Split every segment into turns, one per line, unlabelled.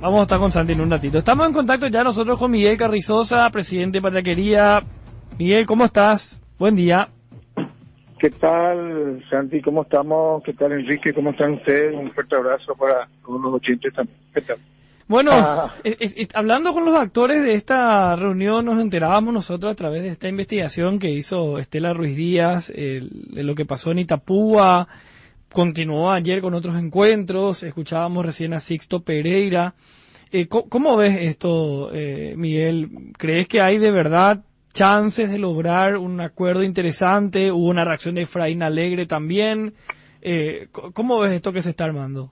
Vamos a estar con Santi en un ratito. Estamos en contacto ya nosotros con Miguel Carrizosa, presidente de Patriarquería. Miguel, ¿cómo estás? Buen día.
¿Qué tal, Santi? ¿Cómo estamos? ¿Qué tal, Enrique? ¿Cómo están ustedes? Un fuerte abrazo para todos los oyentes también. ¿Qué tal?
Bueno, hablando con los actores de esta reunión, nos enterábamos nosotros a través de esta investigación que hizo Estela Ruiz Díaz, de lo que pasó en Itapúa. Continuó ayer con otros encuentros, escuchábamos recién a Sixto Pereira. ¿Cómo ves esto, Miguel? ¿Crees que hay de verdad chances de lograr un acuerdo interesante? Hubo una reacción de Efraín Alegre también. ¿Cómo ves esto que se está armando?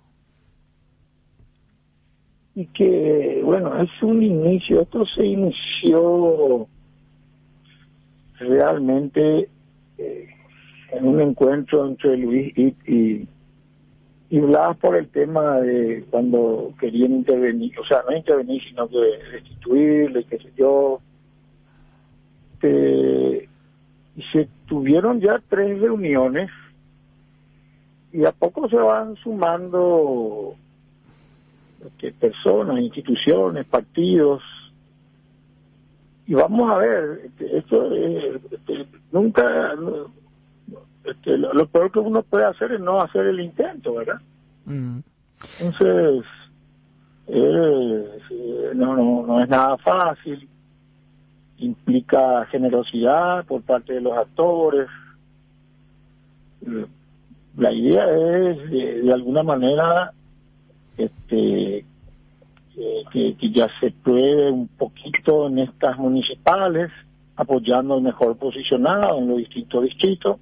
Y que, bueno, es un inicio. Esto se inició realmente en un encuentro entre Luis y Blas por el tema de cuando querían intervenir, o sea, no intervenir, sino que destituirle, qué sé yo. Y se tuvieron ya 3 reuniones y a poco se van sumando personas, instituciones, partidos. Y vamos a ver, esto nunca... lo peor que uno puede hacer es no hacer el intento, ¿verdad? Entonces, no es nada fácil, implica generosidad por parte de los actores. La idea es, de alguna manera, que ya se pruebe un poquito en estas municipales, apoyando al mejor posicionado en los distintos distritos,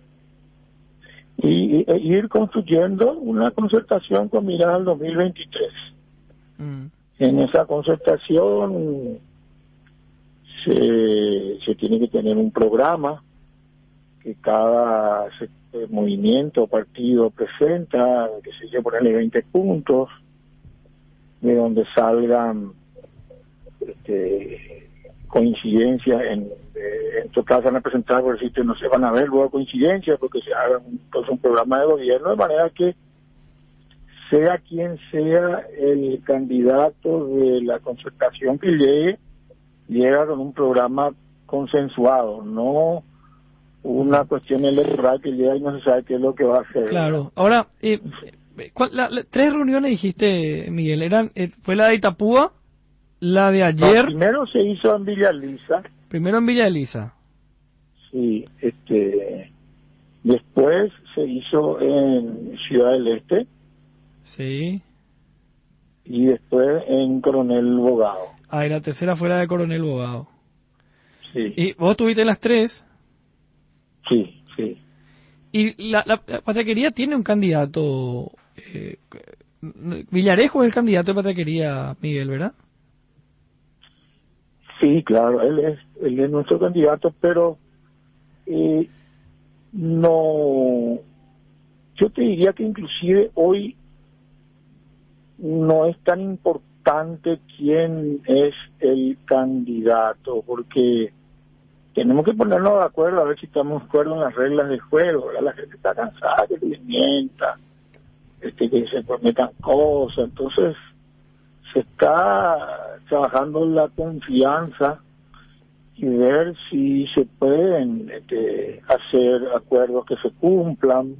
y ir construyendo una concertación con mirada al 2023. En esa concertación se tiene que tener un programa que cada movimiento o partido presenta, que se yo ponerle 20 puntos, de donde salgan coincidencias en tu caso van a presentar, por decirte, no se van a ver luego coincidencias porque se haga un programa de gobierno, de manera que sea quien sea el candidato de la concertación que llega con un programa consensuado, no una cuestión electoral que llega y no se sabe qué es lo que va a hacer.
Claro. Ahora, 3 reuniones dijiste, Miguel, fue la de Itapúa, la de ayer.
No, primero se hizo en Villa Elisa.
Primero en Villa Elisa.
Sí, después se hizo en Ciudad del Este.
Sí.
Y después en Coronel Bogado.
Y la tercera fue la de Coronel Bogado.
Sí.
¿Y vos estuviste en las 3?
Sí, sí.
Y la Patriarquería tiene un candidato. Villarejo es el candidato de Patriarquería, Miguel, ¿verdad?
Sí, claro, él es nuestro candidato, pero no, yo te diría que inclusive hoy no es tan importante quién es el candidato, porque tenemos que ponernos de acuerdo a ver si estamos de acuerdo en las reglas del juego, ¿verdad? La gente está cansada que se mienta, que se prometan cosas, entonces se está trabajando en la confianza y ver si se pueden hacer acuerdos que se cumplan,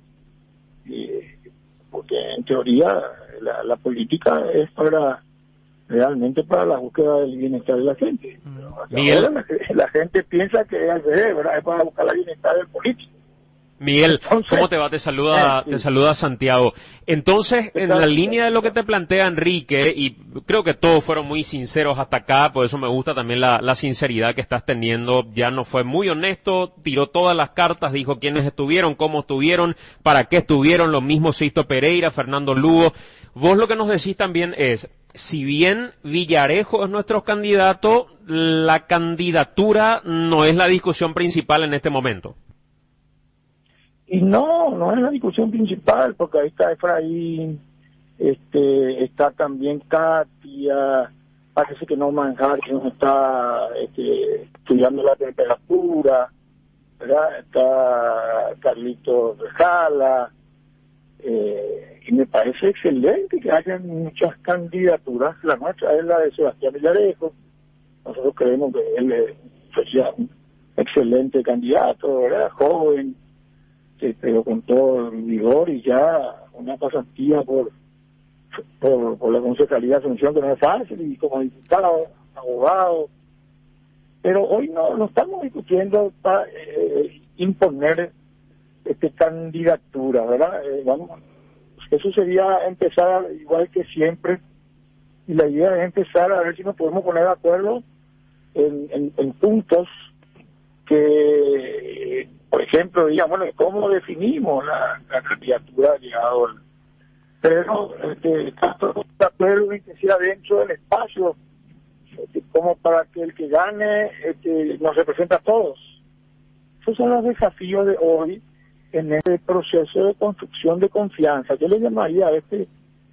porque en teoría la política es realmente para la búsqueda del bienestar de la gente.
Miguel,
ahora la gente piensa que es al revés, ¿verdad? Es para buscar el bienestar del político.
Miguel,
Entonces,
¿cómo te va? Te saluda Santiago. Entonces, en la línea de lo que te plantea Enrique, y creo que todos fueron muy sinceros hasta acá, por eso me gusta también la sinceridad que estás teniendo. Ya no fue muy honesto, tiró todas las cartas, dijo quiénes estuvieron, cómo estuvieron, para qué estuvieron, lo mismo Sixto Pereira, Fernando Lugo. Vos lo que nos decís también es, si bien Villarejo es nuestro candidato, la candidatura no es la discusión principal en este momento.
Y no es la discusión principal, porque ahí está Efraín, está también Katia, parece que no Manjar, que nos está estudiando la temperatura, ¿verdad? Está Carlitos Rejala, Y me parece excelente que hayan muchas candidaturas. La nuestra es la de Sebastián Villarejo. Nosotros creemos que él sería un excelente candidato, ¿verdad? Joven, pero con todo el vigor y ya una pasantía por la Concejalía de Asunción, que no es fácil, y como diputado, abogado. Pero hoy no estamos discutiendo para imponer candidatura, ¿verdad? Eso sería empezar igual que siempre, y la idea es empezar a ver si nos podemos poner de acuerdo en puntos que, por ejemplo, digamos, ¿cómo definimos la candidatura de llegador? Pero está todo de acuerdo en que sea dentro del espacio, como para que el que gane nos represente a todos. Esos son los desafíos de hoy en este proceso de construcción de confianza. Yo le llamaría a este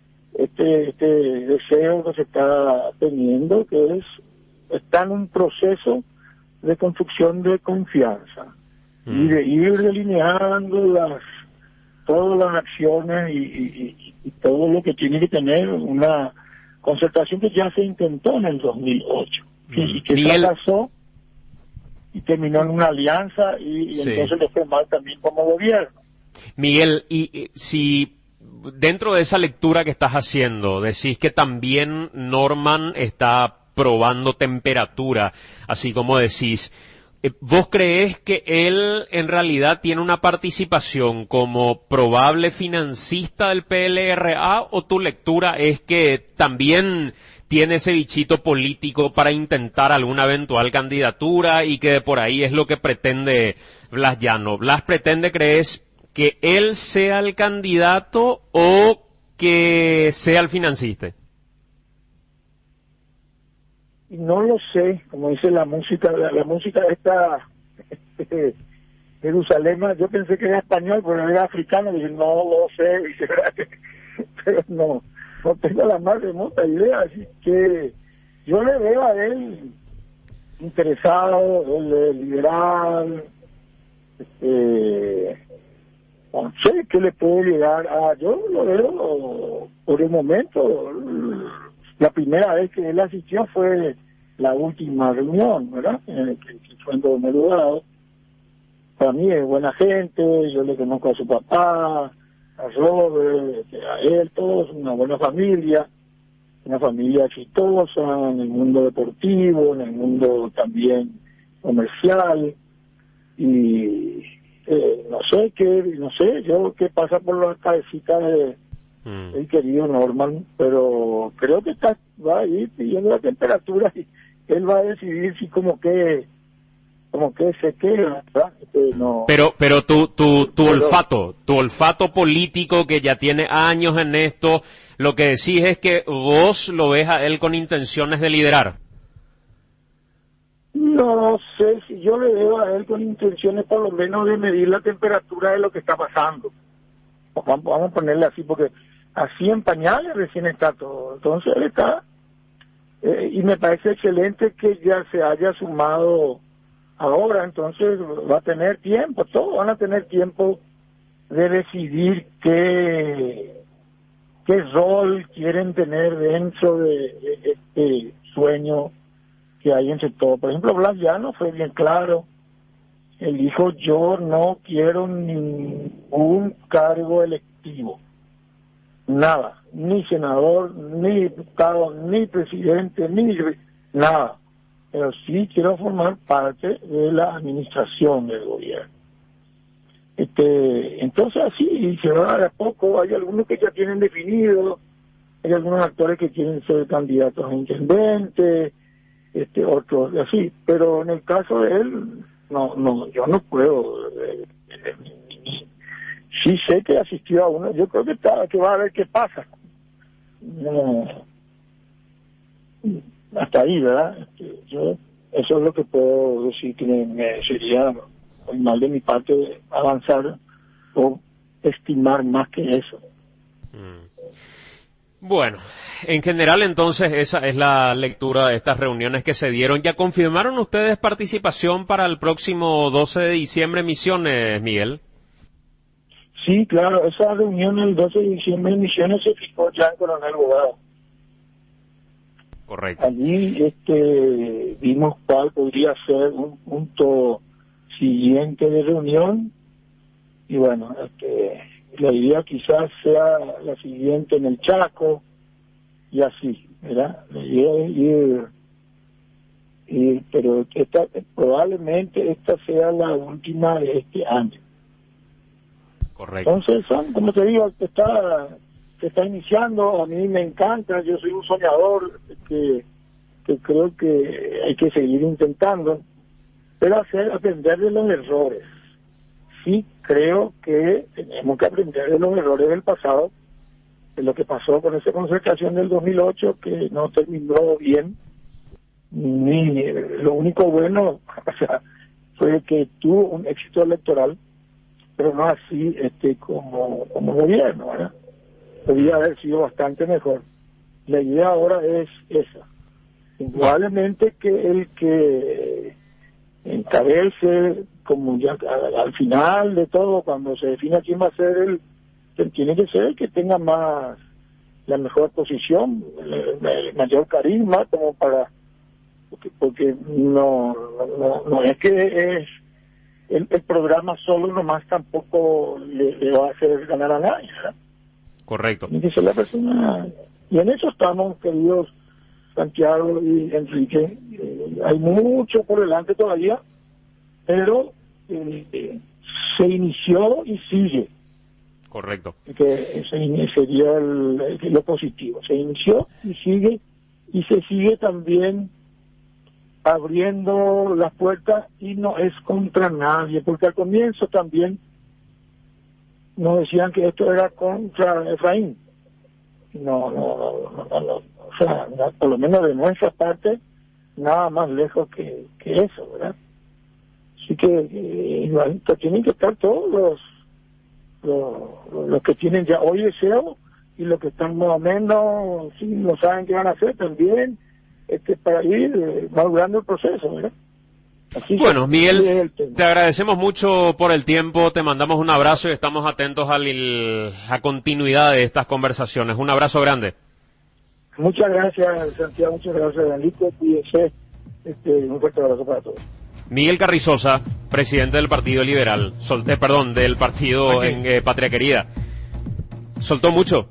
deseo que se está teniendo, que está en un proceso de construcción de confianza y de ir delineando todas las acciones y todo lo que tiene que tener una concertación que ya se intentó en el 2008 y que fracasó y terminó en una alianza y sí. Entonces le fue mal también como gobierno.
Miguel, y si dentro de esa lectura que estás haciendo decís que también Norman está probando temperatura, así como decís, ¿vos creés que él en realidad tiene una participación como probable financista del PLRA, o tu lectura es que también tiene ese bichito político para intentar alguna eventual candidatura y que por ahí es lo que pretende Blas Llano? ¿Blas pretende, crees, que él sea el candidato o que sea el financista?
No lo sé, como dice la música esta Jerusalén, yo pensé que era español, pero era africano, y no lo sé, pero no tengo la más remota idea, así que yo le veo a él interesado, liberal, no sé qué le puede llegar a, yo lo veo por el momento. La primera vez que él asistió fue la última reunión, ¿verdad? Que fue en Dorado. Para mí es buena gente, yo le conozco a su papá, a Robert, a él, todos, una buena familia, una familia exitosa en el mundo deportivo, en el mundo también comercial, y no sé yo qué pasa por las cabecitas de el querido Norman, pero creo que va a ir pidiendo la temperatura y él va a decidir si como que se queda, ¿verdad? No.
Pero tu olfato político, que ya tiene años en esto, lo que decís es que vos lo ves a él con intenciones de liderar.
No sé si yo le veo a él con intenciones por lo menos de medir la temperatura de lo que está pasando. Vamos a ponerle así, porque así en pañales recién está todo. Entonces él está, y me parece excelente que ya se haya sumado ahora, entonces va a tener tiempo, todos van a tener tiempo de decidir qué rol quieren tener dentro de este sueño que hay entre todos. Por ejemplo, Blas Llano fue bien claro, él dijo: yo no quiero ningún cargo electivo, nada, ni senador, ni diputado, ni presidente, ni nada, pero sí quiero formar parte de la administración del gobierno. Entonces así se va de a poco. Hay algunos que ya tienen definido, hay algunos actores que quieren ser candidatos a intendente, otros así, pero en el caso de él no, yo no puedo. Sí sé que asistió a uno, yo creo que va a ver qué pasa. No, hasta ahí, ¿verdad? Yo eso es lo que puedo decir, que me sería mal de mi parte avanzar o estimar más que eso.
Bueno, en general entonces esa es la lectura de estas reuniones que se dieron. ¿Ya confirmaron ustedes participación para el próximo 12 de diciembre, Misiones, Miguel?
Sí, claro, esa reunión el 12 de diciembre en Misiones se fijó ya en Coronel Bogado.
Correcto.
Allí vimos cuál podría ser un punto siguiente de reunión y bueno, la idea quizás sea la siguiente en el Chaco y así, ¿verdad? La idea es ir, pero probablemente esta sea la última de este año.
Correcto.
Entonces, como te digo, se está iniciando, a mí me encanta, yo soy un soñador que creo que hay que seguir intentando, pero aprender de los errores. Sí, creo que tenemos que aprender de los errores del pasado, de lo que pasó con esa concertación del 2008, que no terminó bien, ni lo único bueno, o sea, fue que tuvo un éxito electoral, pero no así como gobierno, ¿verdad? Podría haber sido bastante mejor. La idea ahora es esa. Indudablemente que el que encabece, como ya al final de todo, cuando se defina quién va a ser tiene que ser el que tenga la mejor posición, el mayor carisma, como para, porque no es que es el programa solo nomás tampoco le va a hacer ganar a nadie, ¿verdad?
Correcto.
Tiene que ser la persona, y en eso estamos, queridos Santiago y Enrique. Hay mucho por delante todavía, pero se inició y sigue.
Correcto.
Que sería lo positivo. Se inició y sigue, y se sigue también abriendo las puertas, y no es contra nadie, porque al comienzo también nos decían que esto era contra Efraín. No, o sea, por lo menos de nuestra parte, nada más lejos que eso, ¿verdad? Así que tienen que estar todos los que tienen ya hoy deseo, y los que están más o menos, sí, no saben qué van a hacer también, para ir madurando el proceso, ¿verdad? Así
bueno, Miguel, te agradecemos mucho por el tiempo, te mandamos un abrazo y estamos atentos a continuidad de estas conversaciones. Un abrazo grande.
Muchas gracias, Santiago, muchas gracias, Enrique, cuídense, un fuerte abrazo para todos.
Miguel Carrizosa, presidente del Partido Liberal, del partido en Patria Querida. Soltó mucho.